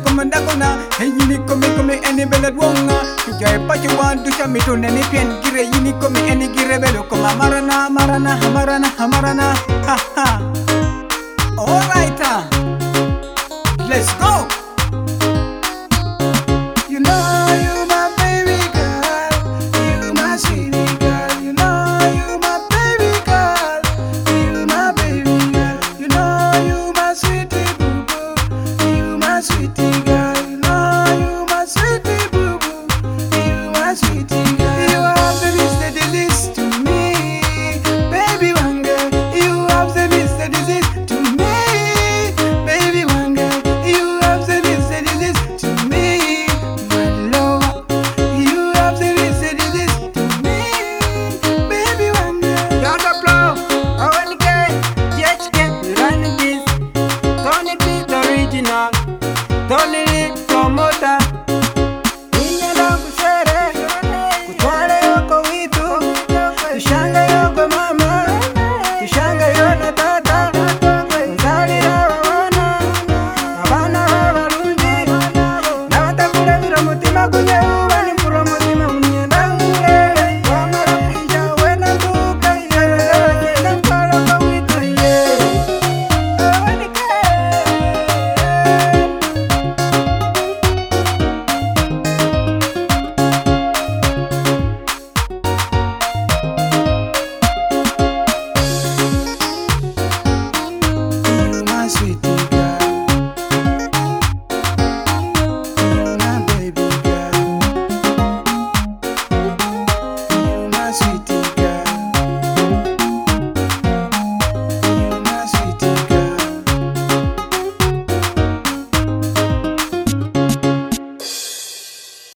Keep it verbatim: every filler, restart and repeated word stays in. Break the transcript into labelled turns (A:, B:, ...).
A: come dagona. Hey, yini come come any bella wonga. Tuja pachu wan tusha mitu neni pien. Gire yini come any gire belo come marana marana marana marana. Ha ha. Alright, uh, let's go. You know you my baby girl, you my sweetie girl. You know you my baby girl, you my baby girl. You know you my sweetie boo boo, you my sweetie girl. You know you my sweetie boo boo, you my sweetie girl. You have the best disease to me, baby one girl. You have the best disease to me.
B: Tony Lee promoter.